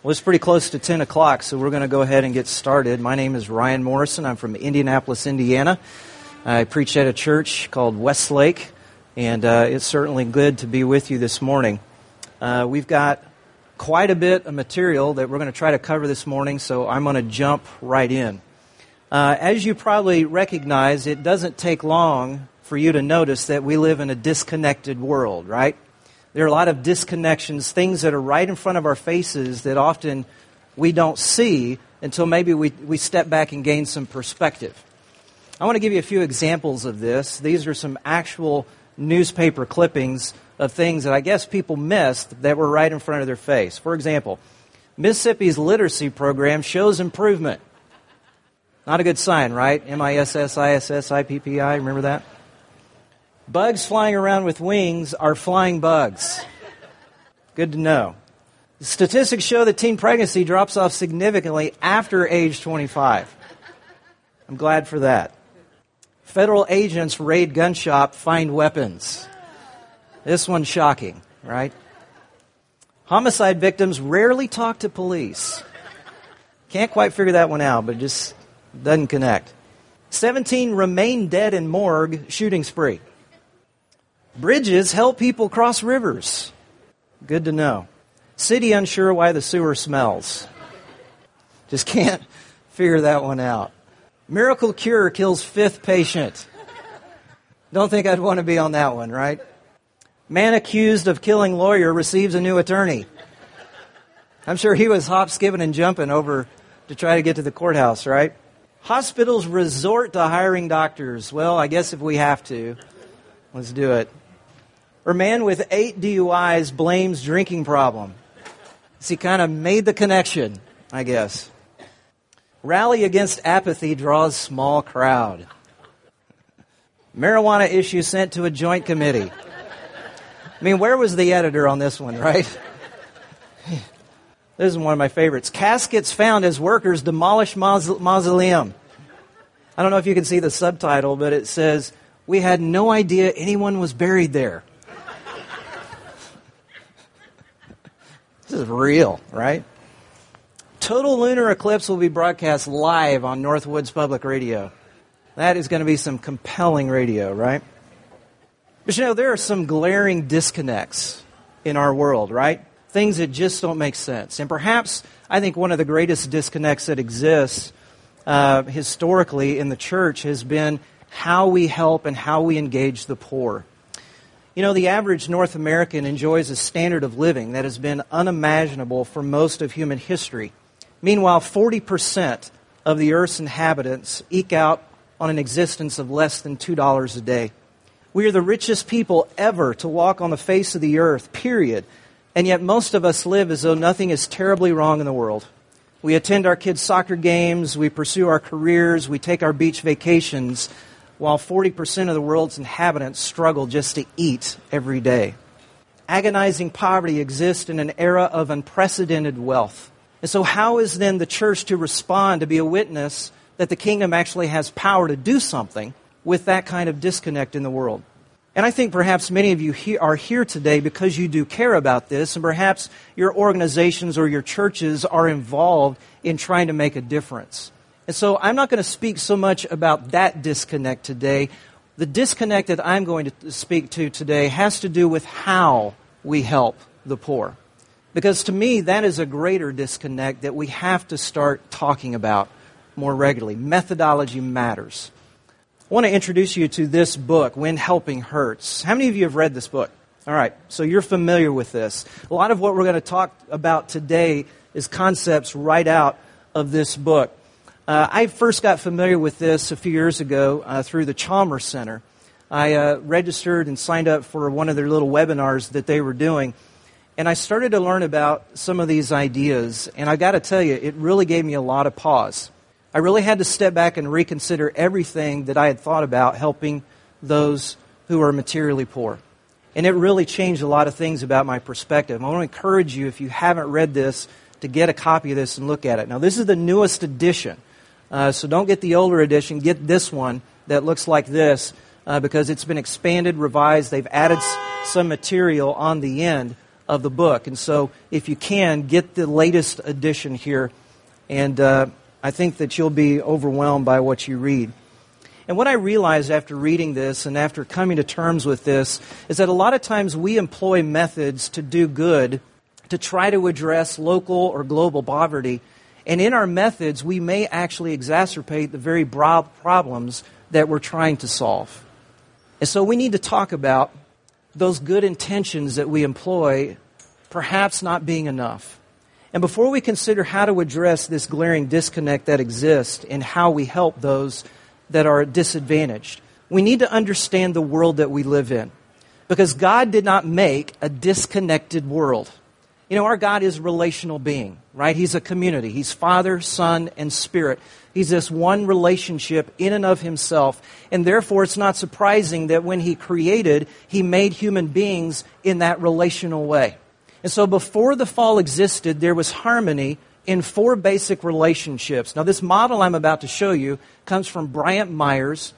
Well, it's pretty close to 10 o'clock, so we're going to go ahead and get started. My name is Ryan Morrison. I'm from Indianapolis, Indiana. I preach at a church called Westlake, and it's certainly good to be with you this morning. We've got quite a bit of material that we're going to try to cover this morning, so I'm going to jump right in. As you probably recognize, it doesn't take long for you to notice that we live in a disconnected world, right? There are a lot of disconnections, things that are right in front of our faces that often we don't see until maybe we step back and gain some perspective. I want to give you a few examples of this. These are some actual newspaper clippings of things that I guess people missed that were right in front of their face. For example, Mississippi's literacy program shows improvement. Not a good sign, right? MISSISSIPPI, remember that? Bugs flying around with wings are flying bugs. Good to know. The statistics show that teen pregnancy drops off significantly after age 25. I'm glad for that. Federal agents raid gun shop, find weapons. This one's shocking, right? Homicide victims rarely talk to police. Can't quite figure that one out, but it just doesn't connect. 17 remain dead in morgue shooting spree. Bridges help people cross rivers. Good to know. City unsure why the sewer smells. Just can't figure that one out. Miracle cure kills fifth patient. Don't think I'd want to be on that one, right? Man accused of killing lawyer receives a new attorney. I'm sure he was hop, skipping, and jumping over to try to get to the courthouse, right? Hospitals resort to hiring doctors. Well, I guess if we have to, let's do it. Or man with 8 DUIs blames drinking problem. So he kind of made the connection, I guess. Rally against apathy draws small crowd. Marijuana issue sent to a joint committee. I mean, where was the editor on this one, right? This is one of my favorites. Caskets found as workers demolish mausoleum. I don't know if you can see the subtitle, but it says, "We had no idea anyone was buried there." This is real, right? Total lunar eclipse will be broadcast live on Northwoods Public Radio. That is going to be some compelling radio, right? But you know, there are some glaring disconnects in our world, right? Things that just don't make sense. And perhaps, I think one of the greatest disconnects that exists historically in the church has been how we help and how we engage the poor. You know, the average North American enjoys a standard of living that has been unimaginable for most of human history. Meanwhile, 40% of the Earth's inhabitants eke out on an existence of less than $2 a day. We are the richest people ever to walk on the face of the earth, period. And yet most of us live as though nothing is terribly wrong in the world. We attend our kids' soccer games, we pursue our careers, we take our beach vacations, while 40% of the world's inhabitants struggle just to eat every day. Agonizing poverty exists in an era of unprecedented wealth. And so how is then the church to respond, to be a witness that the kingdom actually has power to do something with that kind of disconnect in the world? And I think perhaps many of you are here today because you do care about this, and perhaps your organizations or your churches are involved in trying to make a difference. And so I'm not going to speak so much about that disconnect today. The disconnect that I'm going to speak to today has to do with how we help the poor. Because to me, that is a greater disconnect that we have to start talking about more regularly. Methodology matters. I want to introduce you to this book, When Helping Hurts. How many of you have read this book? All right, so you're familiar with this. A lot of what we're going to talk about today is concepts right out of this book. I first got familiar with this a few years ago through the Chalmers Center. I registered and signed up for one of their little webinars that they were doing. And I started to learn about some of these ideas. And I got to tell you, it really gave me a lot of pause. I really had to step back and reconsider everything that I had thought about helping those who are materially poor. And it really changed a lot of things about my perspective. I want to encourage you, if you haven't read this, to get a copy of this and look at it. Now, this is the newest edition. So don't get the older edition. Get this one that looks like this because it's been expanded, revised. They've added some material on the end. of the book. And so if you can, get the latest edition here. And I think that you'll be overwhelmed by what you read. And what I realized after reading this and after coming to terms with this is that a lot of times we employ methods to do good to try to address local or global poverty. And in our methods, we may actually exacerbate the very broad problems that we're trying to solve. And so we need to talk about those good intentions that we employ perhaps not being enough. And before we consider how to address this glaring disconnect that exists in how we help those that are disadvantaged, we need to understand the world that we live in. Because God did not make a disconnected world. You know, our God is a relational being, right? He's a community. He's Father, Son, and Spirit. He's this one relationship in and of himself. And therefore, it's not surprising that when he created, he made human beings in that relational way. And so before the fall existed, there was harmony in 4 basic relationships. Now, this model I'm about to show you comes from Bryant Myers.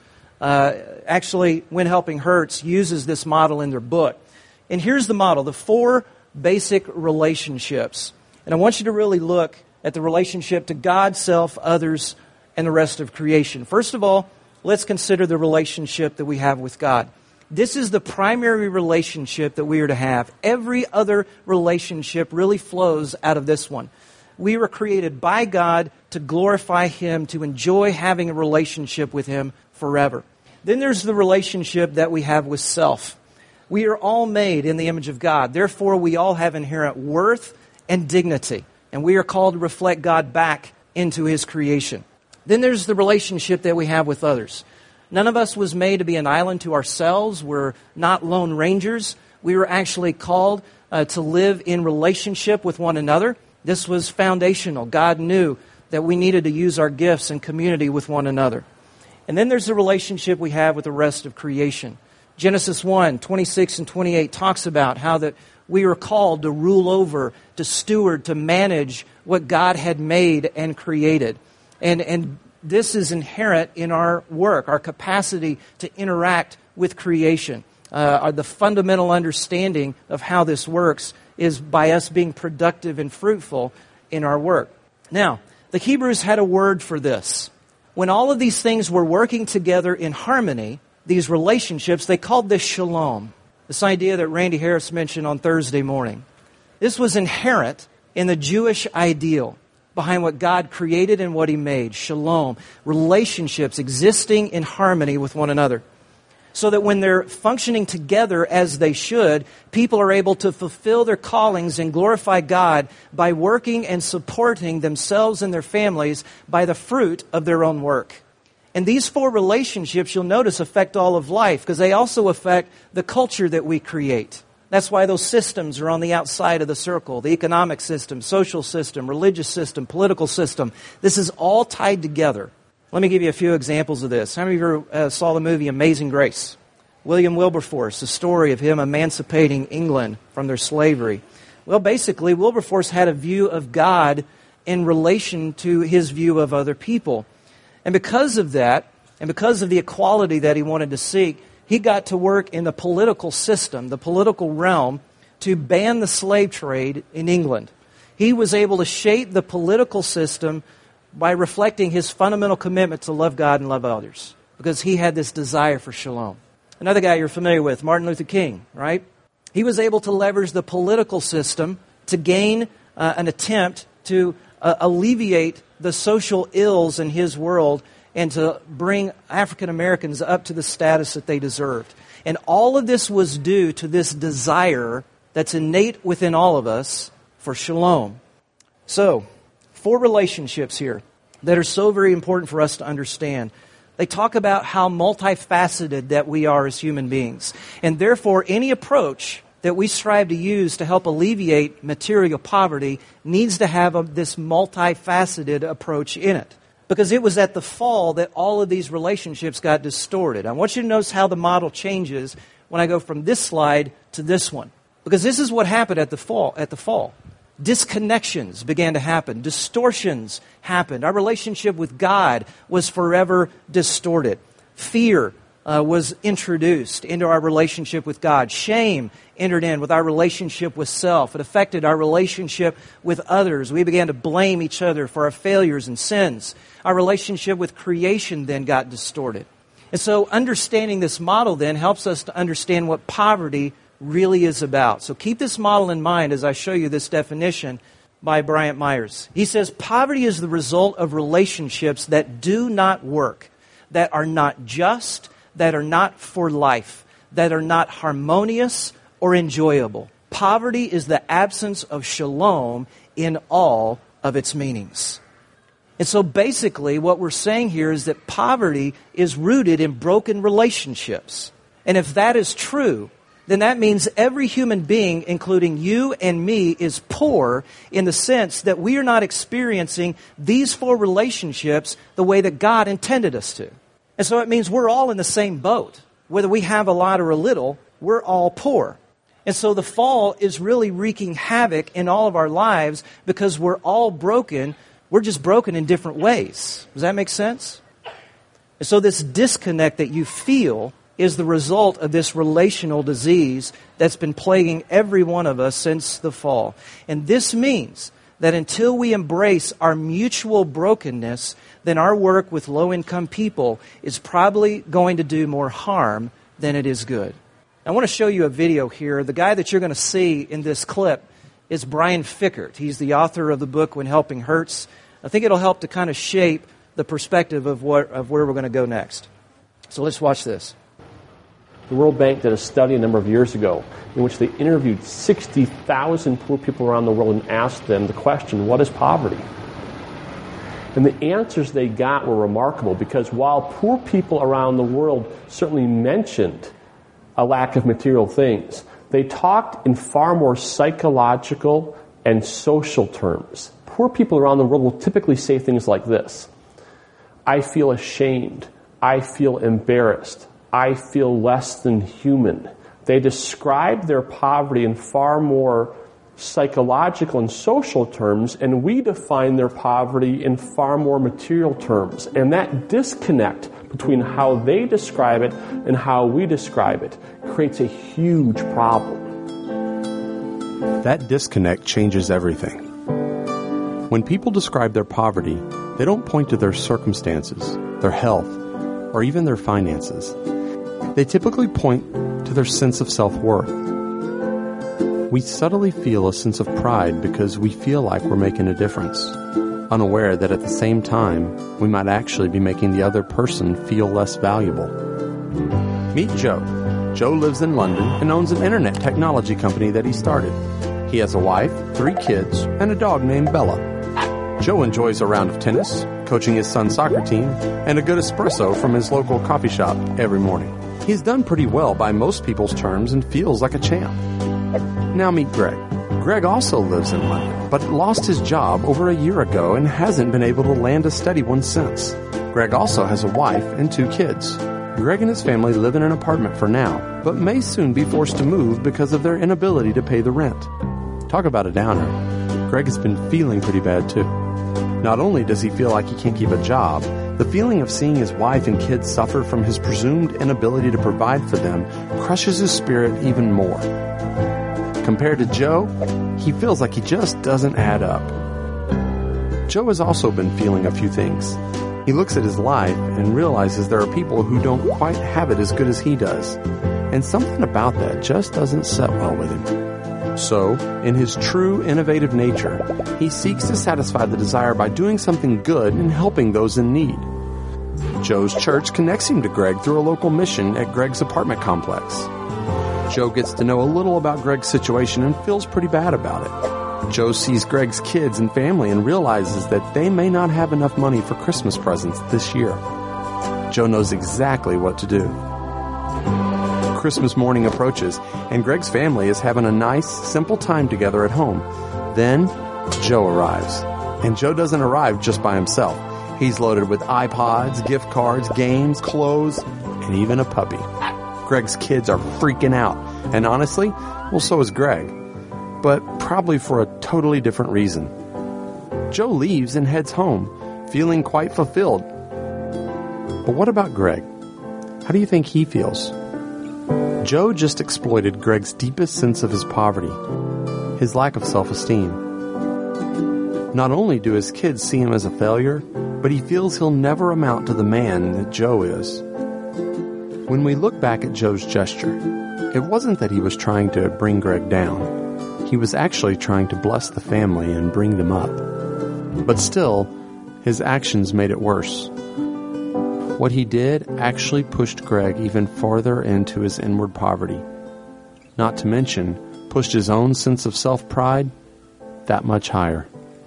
Actually, When Helping Hurts uses this model in their book. And here's the model, the 4 basic relationships. And I want you to really look at the relationship to God, self, others, and the rest of creation. First of all, let's consider the relationship that we have with God. This is the primary relationship that we are to have. Every other relationship really flows out of this one. We were created by God to glorify Him, to enjoy having a relationship with Him forever. Then there's the relationship that we have with self. We are all made in the image of God. Therefore, we all have inherent worth and dignity. And we are called to reflect God back into His creation. Then there's the relationship that we have with others. None of us was made to be an island to ourselves. We're not lone rangers. We were actually called to live in relationship with one another. This was foundational. God knew that we needed to use our gifts in community with one another. And then there's the relationship we have with the rest of creation. Genesis 1, 26 and 28 talks about how that we are called to rule over, to steward, to manage what God had made and created. And this is inherent in our work, our capacity to interact with creation. The fundamental understanding of how this works is by us being productive and fruitful in our work. Now, the Hebrews had a word for this. When all of these things were working together in harmony, these relationships, they called this shalom. This idea that Randy Harris mentioned on Thursday morning. This was inherent in the Jewish ideal behind what God created and what He made. Shalom. Relationships existing in harmony with one another. So that when they're functioning together as they should, people are able to fulfill their callings and glorify God by working and supporting themselves and their families by the fruit of their own work. And these 4 relationships, you'll notice, affect all of life because they also affect the culture that we create. That's why those systems are on the outside of the circle. The economic system, social system, religious system, political system. This is all tied together. Let me give you a few examples of this. How many of you saw the movie Amazing Grace? William Wilberforce, the story of him emancipating England from their slavery. Well, basically, Wilberforce had a view of God in relation to his view of other people. And because of that, and because of the equality that he wanted to seek, he got to work in the political system, the political realm, to ban the slave trade in England. He was able to shape the political system by reflecting his fundamental commitment to love God and love others, because he had this desire for shalom. Another guy you're familiar with, Martin Luther King, right? He was able to leverage the political system to gain an attempt to alleviate the social ills in his world and to bring African Americans up to the status that they deserved. And all of this was due to this desire that's innate within all of us for shalom. So, 4 relationships here that are so very important for us to understand. They talk about how multifaceted that we are as human beings. And therefore, any approach that we strive to use to help alleviate material poverty needs to have this multifaceted approach in it. Because it was at the fall that all of these relationships got distorted. I want you to notice how the model changes when I go from this slide to this one. Because this is what happened at the fall. Disconnections began to happen. Distortions happened. Our relationship with God was forever distorted. Fear was introduced into our relationship with God. Shame entered in with our relationship with self. It affected our relationship with others. We began to blame each other for our failures and sins. Our relationship with creation then got distorted. And so understanding this model then helps us to understand what poverty really is about. So keep this model in mind as I show you this definition by Bryant Myers. He says, poverty is the result of relationships that do not work, that are not just, that are not for life, that are not harmonious or enjoyable. Poverty is the absence of shalom in all of its meanings. And so basically what we're saying here is that poverty is rooted in broken relationships. And if that is true, then that means every human being, including you and me, is poor in the sense that we are not experiencing these four relationships the way that God intended us to. And so it means we're all in the same boat. Whether we have a lot or a little, we're all poor. And so the fall is really wreaking havoc in all of our lives because we're all broken. We're just broken in different ways. Does that make sense? And so this disconnect that you feel is the result of this relational disease that's been plaguing every one of us since the fall. And this means that until we embrace our mutual brokenness, then our work with low-income people is probably going to do more harm than it is good. I want to show you a video here. The guy that you're going to see in this clip is Brian Fikkert. He's the author of the book When Helping Hurts. I think it'll help to kind of shape the perspective of where we're going to go next. So let's watch this. The World Bank did a study a number of years ago in which they interviewed 60,000 poor people around the world and asked them the question, what is poverty? And the answers they got were remarkable because while poor people around the world certainly mentioned a lack of material things, they talked in far more psychological and social terms. Poor people around the world will typically say things like this: I feel ashamed, I feel embarrassed, I feel less than human. They describe their poverty in far more psychological and social terms, and we define their poverty in far more material terms. And that disconnect between how they describe it and how we describe it creates a huge problem. That disconnect changes everything. When people describe their poverty, they don't point to their circumstances, their health, or even their finances. They typically point to their sense of self-worth. We subtly feel a sense of pride because we feel like we're making a difference, unaware that at the same time, we might actually be making the other person feel less valuable. Meet Joe. Joe lives in London and owns an internet technology company that he started. He has a wife, 3 kids, and a dog named Bella. Joe enjoys a round of tennis, coaching his son's soccer team, and a good espresso from his local coffee shop every morning. He's done pretty well by most people's terms and feels like a champ. Now meet Greg. Greg also lives in London, but lost his job over a year ago and hasn't been able to land a steady one since. Greg also has a wife and 2 kids. Greg and his family live in an apartment for now, but may soon be forced to move because of their inability to pay the rent. Talk about a downer. Greg has been feeling pretty bad too. Not only does he feel like he can't keep a job, the feeling of seeing his wife and kids suffer from his presumed inability to provide for them crushes his spirit even more. Compared to Joe, he feels like he just doesn't add up. Joe has also been feeling a few things. He looks at his life and realizes there are people who don't quite have it as good as he does. And something about that just doesn't set well with him. So, in his true innovative nature, he seeks to satisfy the desire by doing something good and helping those in need. Joe's church connects him to Greg through a local mission at Greg's apartment complex. Joe gets to know a little about Greg's situation and feels pretty bad about it. Joe sees Greg's kids and family and realizes that they may not have enough money for Christmas presents this year. Joe knows exactly what to do. Christmas morning approaches, and Greg's family is having a nice, simple time together at home. Then, Joe arrives. And Joe doesn't arrive just by himself. He's loaded with iPods, gift cards, games, clothes, and even a puppy. Greg's kids are freaking out. And honestly, well, so is Greg. But probably for a totally different reason. Joe leaves and heads home, feeling quite fulfilled. But what about Greg? How do you think he feels? Joe just exploited Greg's deepest sense of his poverty, his lack of self-esteem. Not only do his kids see him as a failure, but he feels he'll never amount to the man that Joe is. When we look back at Joe's gesture, it wasn't that he was trying to bring Greg down. He was actually trying to bless the family and bring them up. But still, his actions made it worse. What he did actually pushed Greg even farther into his inward poverty. Not to mention, pushed his own sense of self-pride that much higher.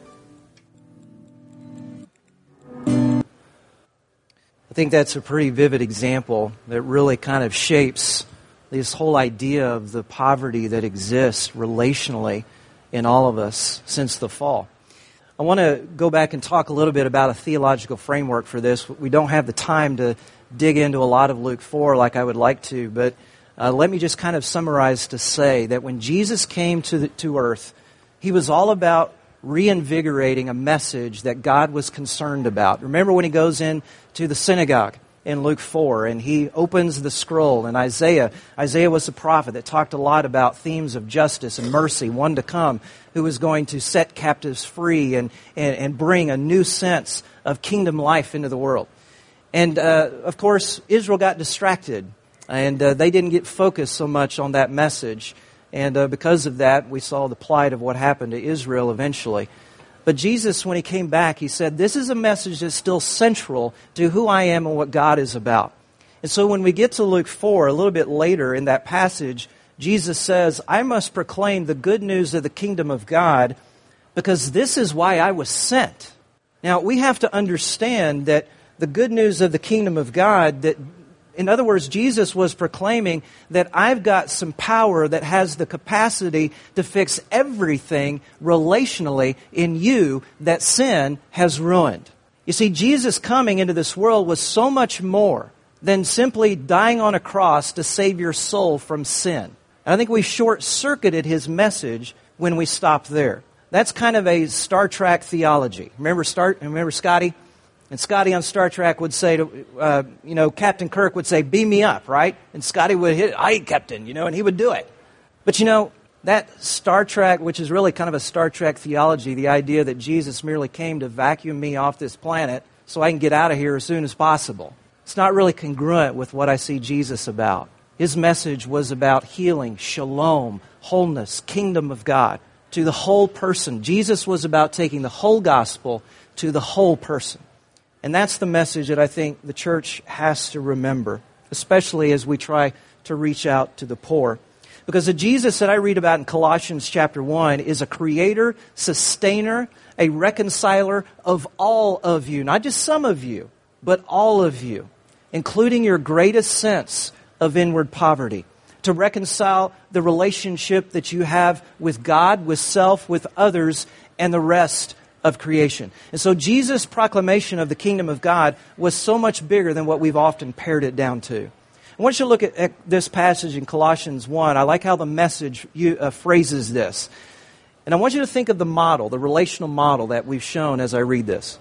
I think that's a pretty vivid example that really kind of shapes this whole idea of the poverty that exists relationally in all of us since the fall. I want to go back and talk a little bit about a theological framework for this. We don't have the time to dig into a lot of Luke 4 like I would like to, but let me just kind of summarize to say that when Jesus came to earth, he was all about reinvigorating a message that God was concerned about. Remember when he goes into the synagogue in Luke 4 and he opens the scroll in Isaiah. Isaiah was the prophet that talked a lot about themes of justice and mercy, one to come who was going to set captives free and bring a new sense of kingdom life into the world. And of course, Israel got distracted and they didn't get focused so much on that message. And because of that, we saw the plight of what happened to Israel eventually. But Jesus, when he came back, he said, this is a message that's still central to who I am and what God is about. And so when we get to Luke 4, a little bit later in that passage, Jesus says, I must proclaim the good news of the kingdom of God because this is why I was sent. Now, we have to understand that the good news of the kingdom of God, that in other words, Jesus was proclaiming that I've got some power that has the capacity to fix everything relationally in you that sin has ruined. You see, Jesus coming into this world was so much more than simply dying on a cross to save your soul from sin. And I think we short-circuited his message when we stopped there. That's kind of a Star Trek theology. Remember Scotty? And Scotty on Star Trek would say to, Captain Kirk would say, beam me up, right? And Scotty would hit, aye, Captain, and he would do it. But that Star Trek, which is really kind of a Star Trek theology, the idea that Jesus merely came to vacuum me off this planet so I can get out of here as soon as possible. It's not really congruent with what I see Jesus about. His message was about healing, shalom, wholeness, kingdom of God, to the whole person. Jesus was about taking the whole gospel to the whole person. And that's the message that I think the church has to remember, especially as we try to reach out to the poor. Because the Jesus that I read about in Colossians chapter 1 is a creator, sustainer, a reconciler of all of you. Not just some of you, but all of you, including your greatest sense of inward poverty. To reconcile the relationship that you have with God, with self, with others, and the rest of creation. And so Jesus' proclamation of the kingdom of God was so much bigger than what we've often pared it down to. I want you to look at this passage in Colossians 1. I like how the message phrases this. And I want you to think of the model, the relational model that we've shown as I read this.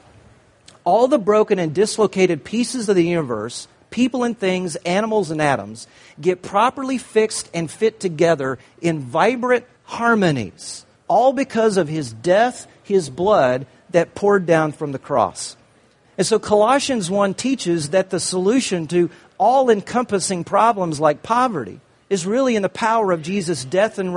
All the broken and dislocated pieces of the universe, people and things, animals and atoms, get properly fixed and fit together in vibrant harmonies, all because of his death, his blood that poured down from the cross. And so Colossians 1 teaches that the solution to all-encompassing problems like poverty is really in the power of Jesus' death and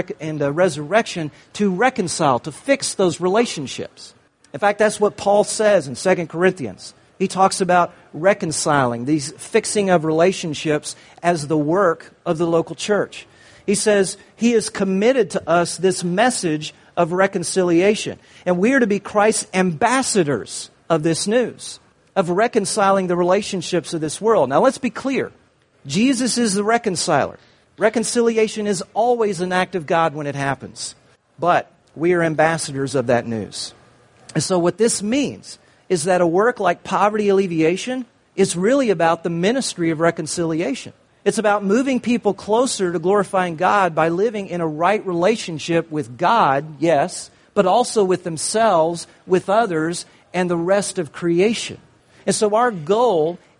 resurrection to reconcile, to fix those relationships. In fact, that's what Paul says in 2 Corinthians. He talks about reconciling, these fixing of relationships as the work of the local church. He says he has committed to us this message of reconciliation. And we are to be Christ's ambassadors of this news, of reconciling the relationships of this world. Now let's be clear. Jesus is the reconciler. Reconciliation is always an act of God when it happens. But we are ambassadors of that news. And so what this means is that a work like poverty alleviation is really about the ministry of reconciliation. It's about moving people closer to glorifying God by living in a right relationship with God, yes, but also with themselves, with others, and the rest of creation. And so our goal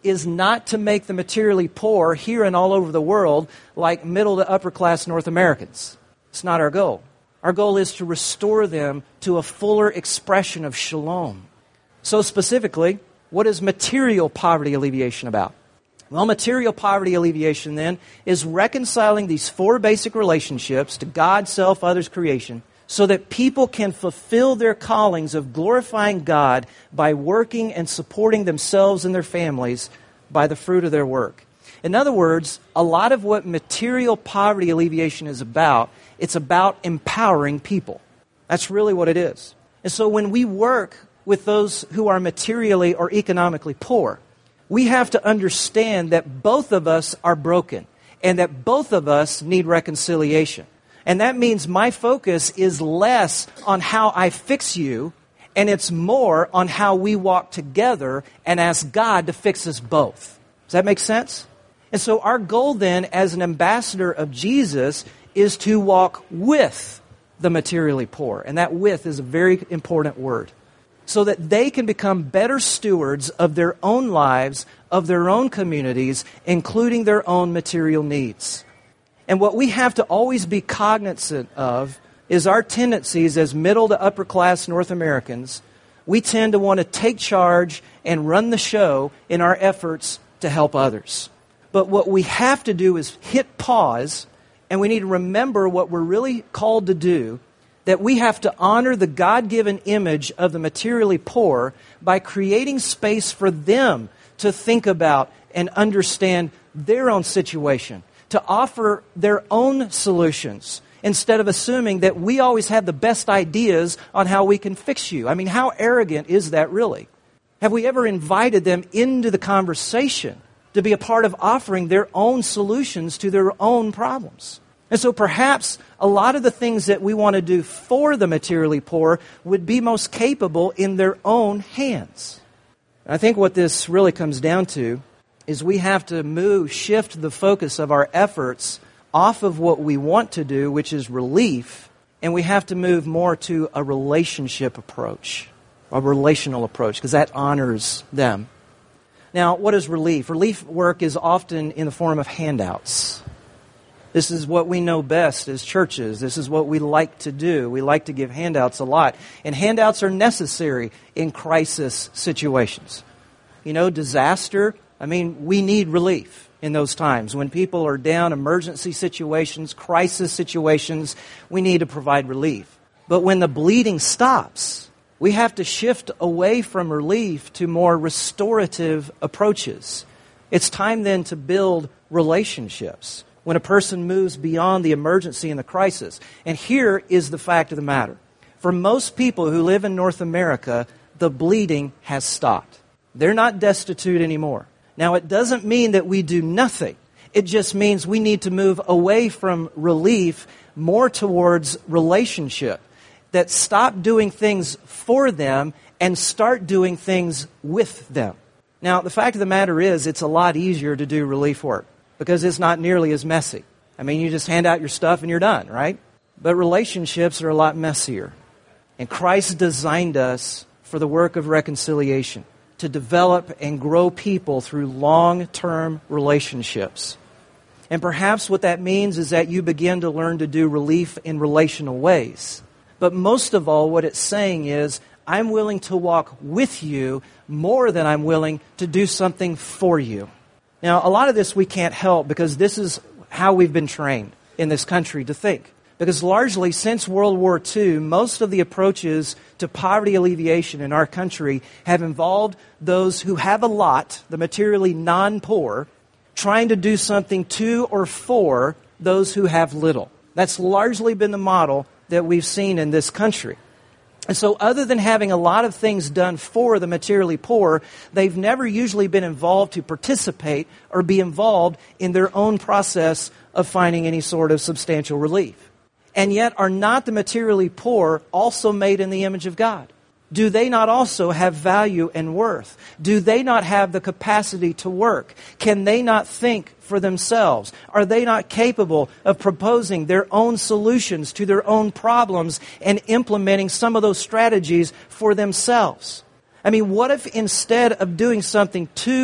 is not to make the materially poor here and all over the world like middle to upper class North Americans. It's not our goal. Our goal is to restore them to a fuller expression of shalom. So specifically, what is material poverty alleviation about? Well, material poverty alleviation then is reconciling these four basic relationships to God, self, others, creation, so that people can fulfill their callings of glorifying God by working and supporting themselves and their families by the fruit of their work. In other words, a lot of what material poverty alleviation is about, it's about empowering people. That's really what it is. And so when we work with those who are materially or economically poor, we have to understand that both of us are broken and that both of us need reconciliation. And that means my focus is less on how I fix you, and it's more on how we walk together and ask God to fix us both. Does that make sense? And so our goal then as an ambassador of Jesus is to walk with the materially poor. And that with is a very important word. So that they can become better stewards of their own lives, of their own communities, including their own material needs. And what we have to always be cognizant of is our tendencies as middle to upper class North Americans. We tend to want to take charge and run the show in our efforts to help others. But what we have to do is hit pause, and we need to remember what we're really called to do, that we have to honor the God-given image of the materially poor by creating space for them to think about and understand their own situation, to offer their own solutions, instead of assuming that we always have the best ideas on how we can fix you. I mean, how arrogant is that really? Have we ever invited them into the conversation to be a part of offering their own solutions to their own problems? And so perhaps a lot of the things that we want to do for the materially poor would be most capable in their own hands. I think what this really comes down to is we have to shift the focus of our efforts off of what we want to do, which is relief, and we have to move more to a relationship approach, a relational approach, because that honors them. Now, what is relief? Relief work is often in the form of handouts. This is what we know best as churches. This is what we like to do. We like to give handouts a lot. And handouts are necessary in crisis situations. You know, disaster, we need relief in those times. When people are down, emergency situations, crisis situations, we need to provide relief. But when the bleeding stops, we have to shift away from relief to more restorative approaches. It's time then to build relationships when a person moves beyond the emergency and the crisis. And here is the fact of the matter. For most people who live in North America, the bleeding has stopped. They're not destitute anymore. Now, it doesn't mean that we do nothing. It just means we need to move away from relief more towards relationship. That stop doing things for them and start doing things with them. Now, the fact of the matter is, it's a lot easier to do relief work because it's not nearly as messy. You just hand out your stuff and you're done, right? But relationships are a lot messier. And Christ designed us for the work of reconciliation, to develop and grow people through long-term relationships. And perhaps what that means is that you begin to learn to do relief in relational ways. But most of all, what it's saying is, I'm willing to walk with you more than I'm willing to do something for you. Now, a lot of this we can't help because this is how we've been trained in this country to think. Because largely, since World War II, most of the approaches to poverty alleviation in our country have involved those who have a lot, the materially non-poor, trying to do something to or for those who have little. That's largely been the model that we've seen in this country. And so other than having a lot of things done for the materially poor, they've never usually been involved to participate or be involved in their own process of finding any sort of substantial relief. And yet, are not the materially poor also made in the image of God? Do they not also have value and worth? Do they not have the capacity to work? Can they not think for themselves? Are they not capable of proposing their own solutions to their own problems and implementing some of those strategies for themselves? What if instead of doing something to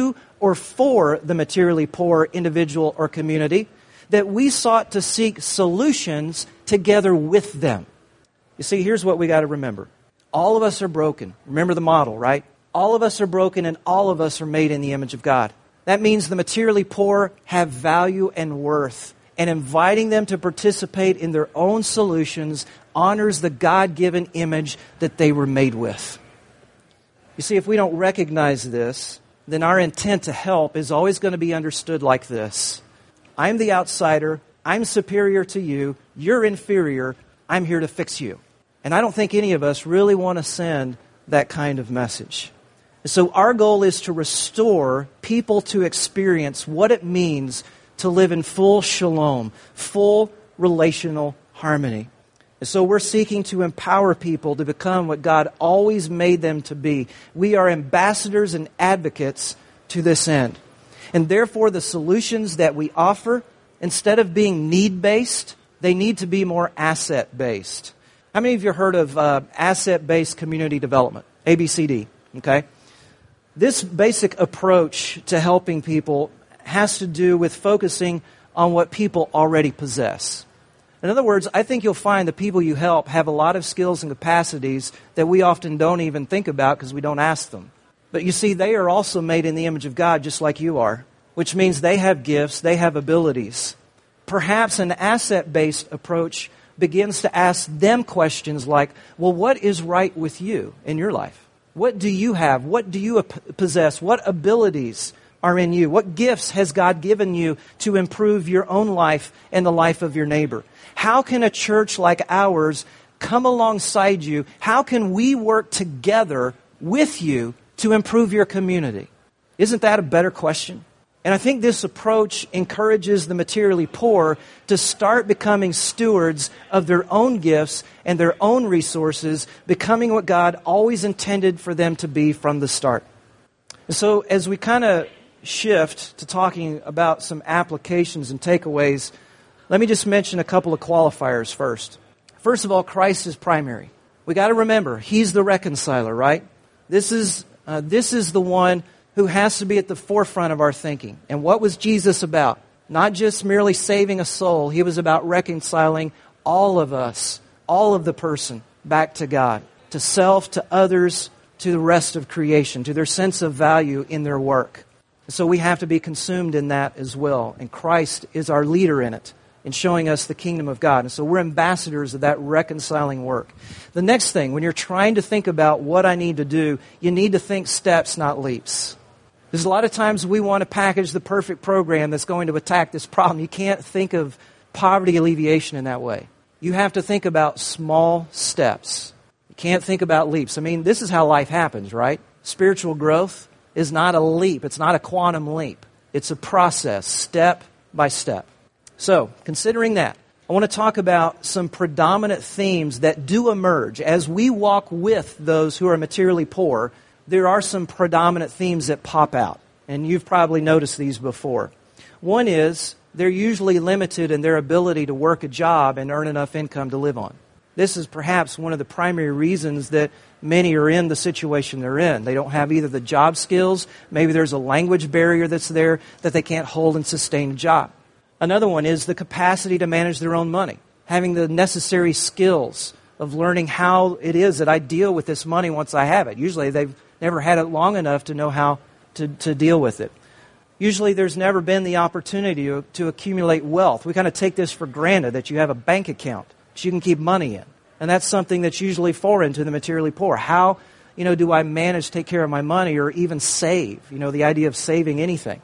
or for the materially poor individual or community, that we sought to seek solutions together with them. You see, here's what we got to remember. All of us are broken. Remember the model, right? All of us are broken and all of us are made in the image of God. That means the materially poor have value and worth, and inviting them to participate in their own solutions honors the God-given image that they were made with. You see, if we don't recognize this, then our intent to help is always going to be understood like this. I'm the outsider. I'm superior to you. You're inferior. I'm here to fix you. And I don't think any of us really want to send that kind of message. So our goal is to restore people to experience what it means to live in full shalom, full relational harmony. And so we're seeking to empower people to become what God always made them to be. We are ambassadors and advocates to this end. And therefore, the solutions that we offer, instead of being need-based, they need to be more asset-based. How many of you have heard of asset-based community development, ABCD? Okay. This basic approach to helping people has to do with focusing on what people already possess. In other words, I think you'll find the people you help have a lot of skills and capacities that we often don't even think about because we don't ask them. But you see, they are also made in the image of God just like you are, which means they have gifts, they have abilities. Perhaps an asset-based approach begins to ask them questions like, well, what is right with you in your life? What do you have? What do you possess? What abilities are in you? What gifts has God given you to improve your own life and the life of your neighbor? How can a church like ours come alongside you? How can we work together with you to improve your community? Isn't that a better question? And I think this approach encourages the materially poor to start becoming stewards of their own gifts and their own resources, becoming what God always intended for them to be from the start. And so as we kind of shift to talking about some applications and takeaways, let me just mention a couple of qualifiers first. First of all, Christ is primary. We got to remember, He's the reconciler, right? This is the one who has to be at the forefront of our thinking. And what was Jesus about? Not just merely saving a soul. He was about reconciling all of us, all of the person, back to God, to self, to others, to the rest of creation, to their sense of value in their work. So we have to be consumed in that as well. And Christ is our leader in it, in showing us the kingdom of God. And so we're ambassadors of that reconciling work. The next thing, when you're trying to think about what I need to do, you need to think steps, not leaps. There's a lot of times we want to package the perfect program that's going to attack this problem. You can't think of poverty alleviation in that way. You have to think about small steps. You can't think about leaps. I mean, this is how life happens, right? Spiritual growth is not a leap. It's not a quantum leap. It's a process, step by step. So, considering that, I want to talk about some predominant themes that do emerge. As we walk with those who are materially poor, there are some predominant themes that pop out. And you've probably noticed these before. One is they're usually limited in their ability to work a job and earn enough income to live on. This is perhaps one of the primary reasons that many are in the situation they're in. They don't have either the job skills, maybe there's a language barrier that's there that they can't hold and sustain a job. Another one is the capacity to manage their own money, having the necessary skills of learning how it is that I deal with this money once I have it. Usually they've never had it long enough to know how to deal with it. Usually there's never been the opportunity to accumulate wealth. We kind of take this for granted that you have a bank account that you can keep money in. And that's something that's usually foreign to the materially poor. How, do I manage to take care of my money or even save? The idea of saving anything.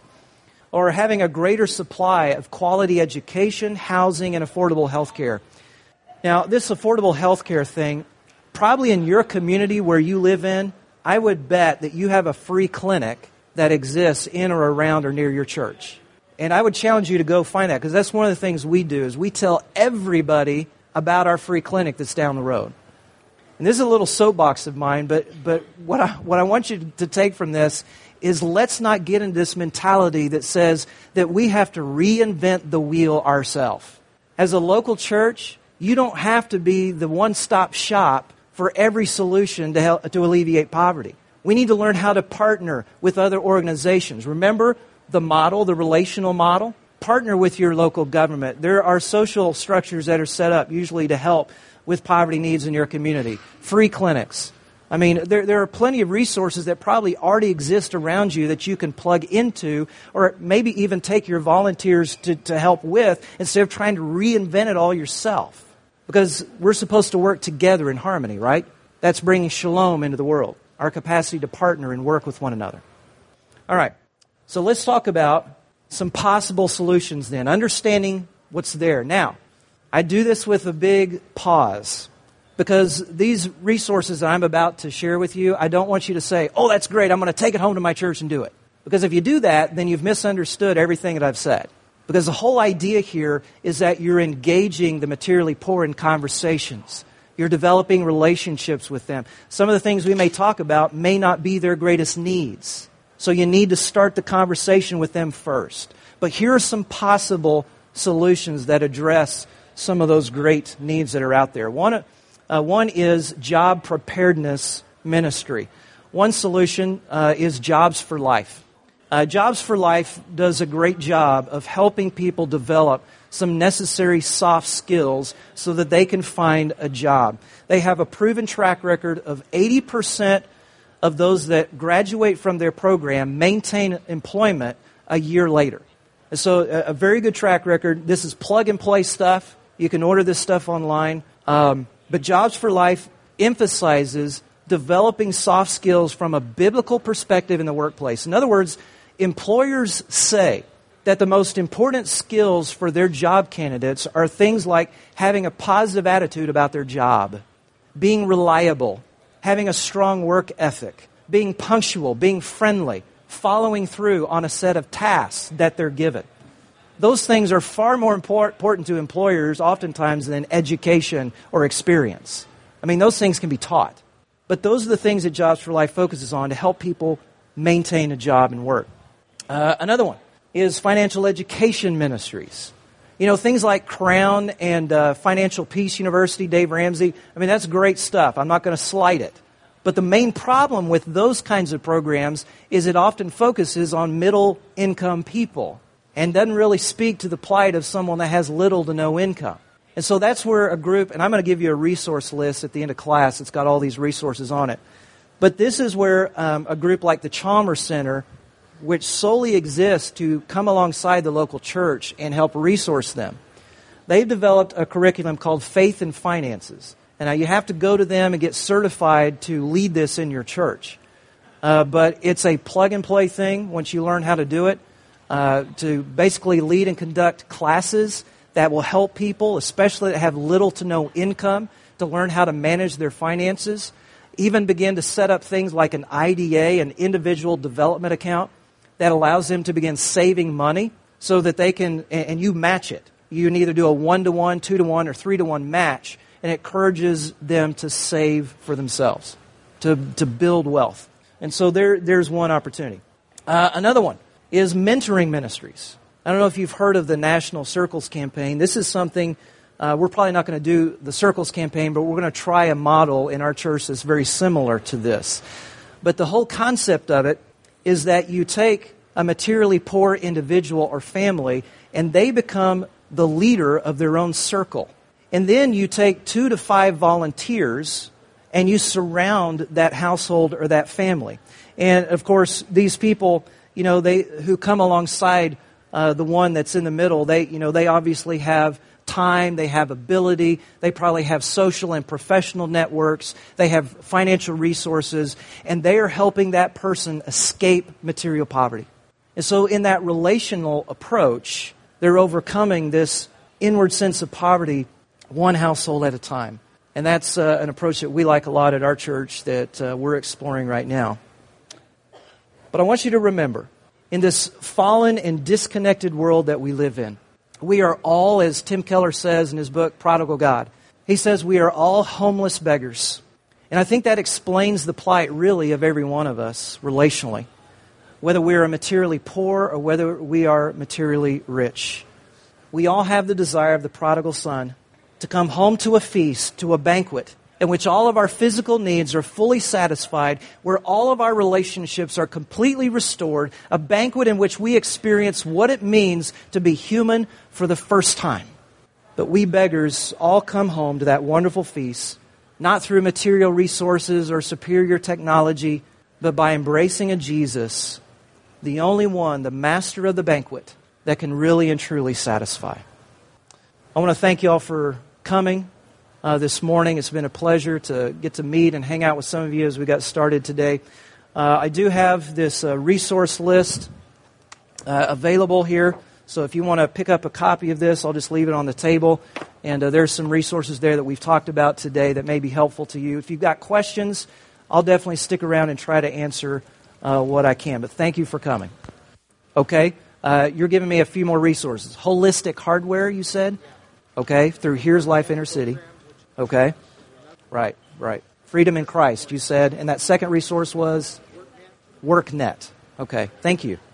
Or having a greater supply of quality education, housing, and affordable health care. Now, this affordable health care thing, probably in your community where you live in, I would bet that you have a free clinic that exists in or around or near your church. And I would challenge you to go find that, because that's one of the things we do, is we tell everybody about our free clinic that's down the road. And this is a little soapbox of mine, but what I want you to take from this is let's not get into this mentality that says that we have to reinvent the wheel ourselves. As a local church, you don't have to be the one-stop shop for every solution to alleviate poverty. We need to learn how to partner with other organizations. Remember the model, the relational model? Partner with your local government. There are social structures that are set up usually to help with poverty needs in your community. Free clinics. I mean, there are plenty of resources that probably already exist around you that you can plug into, or maybe even take your volunteers to help with, instead of trying to reinvent it all yourself. Because we're supposed to work together in harmony, right? That's bringing shalom into the world. Our capacity to partner and work with one another. All right. So let's talk about some possible solutions then. Understanding what's there. Now, I do this with a big pause. Because these resources that I'm about to share with you, I don't want you to say, oh, that's great, I'm going to take it home to my church and do it. Because if you do that, then you've misunderstood everything that I've said. Because the whole idea here is that you're engaging the materially poor in conversations. You're developing relationships with them. Some of the things we may talk about may not be their greatest needs. So you need to start the conversation with them first. But here are some possible solutions that address some of those great needs that are out there. One is job preparedness ministry. One solution is Jobs for Life. Jobs for Life does a great job of helping people develop some necessary soft skills so that they can find a job. They have a proven track record of 80% of those that graduate from their program maintain employment a year later. And so a very good track record. This is plug-and-play stuff. You can order this stuff online. But Jobs for Life emphasizes developing soft skills from a biblical perspective in the workplace. In other words, employers say that the most important skills for their job candidates are things like having a positive attitude about their job, being reliable, having a strong work ethic, being punctual, being friendly, following through on a set of tasks that they're given. Those things are far more important to employers oftentimes than education or experience. I mean, those things can be taught. But those are the things that Jobs for Life focuses on to help people maintain a job and work. Another one is financial education ministries. You know, things like Crown and Financial Peace University, Dave Ramsey. I mean, that's great stuff. I'm not going to slight it. But the main problem with those kinds of programs is it often focuses on middle-income people and doesn't really speak to the plight of someone that has little to no income. And so that's where a group, and I'm going to give you a resource list at the end of class. It's got all these resources on it. But this is where a group like the Chalmers Center, which solely exists to come alongside the local church and help resource them, they've developed a curriculum called Faith and Finances. And now you have to go to them and get certified to lead this in your church. But it's a plug-and-play thing once you learn how to do it. To basically lead and conduct classes that will help people, especially that have little to no income, to learn how to manage their finances. Even begin to set up things like an IDA, an individual development account, that allows them to begin saving money so that they can, and you match it. You can either do a 1-to-1, 2-to-1, or 3-to-1 match, and it encourages them to save for themselves, to build wealth. And so there's one opportunity. Another one is mentoring ministries. I don't know if you've heard of the National Circles Campaign. This is something, we're probably not going to do the Circles Campaign, but we're going to try a model in our church that's very similar to this. But the whole concept of it is that you take a materially poor individual or family and they become the leader of their own circle. And then you take 2 to 5 volunteers and you surround that household or that family. And of course, these people, you know, who come alongside the one that's in the middle, they obviously have time, they have ability, they probably have social and professional networks, they have financial resources, and they are helping that person escape material poverty. And so in that relational approach, they're overcoming this inward sense of poverty one household at a time. And that's an approach that we like a lot at our church that we're exploring right now. But I want you to remember, in this fallen and disconnected world that we live in, we are all, as Tim Keller says in his book, Prodigal God, he says we are all homeless beggars. And I think that explains the plight, really, of every one of us relationally, whether we are materially poor or whether we are materially rich. We all have the desire of the prodigal son to come home to a feast, to a banquet, in which all of our physical needs are fully satisfied, where all of our relationships are completely restored, a banquet in which we experience what it means to be human for the first time. But we beggars all come home to that wonderful feast, not through material resources or superior technology, but by embracing a Jesus, the only one, the master of the banquet, that can really and truly satisfy. I want to thank you all for coming this morning. It's been a pleasure to get to meet and hang out with some of you as we got started today. I do have this resource list available here. So if you want to pick up a copy of this, I'll just leave it on the table. And there's some resources there that we've talked about today that may be helpful to you. If you've got questions, I'll definitely stick around and try to answer what I can. But thank you for coming. Okay, you're giving me a few more resources. Holistic Hardware, you said? Okay, through Here's Life Inner City. Okay, right. Freedom in Christ, you said. And that second resource was WorkNet. Okay, thank you.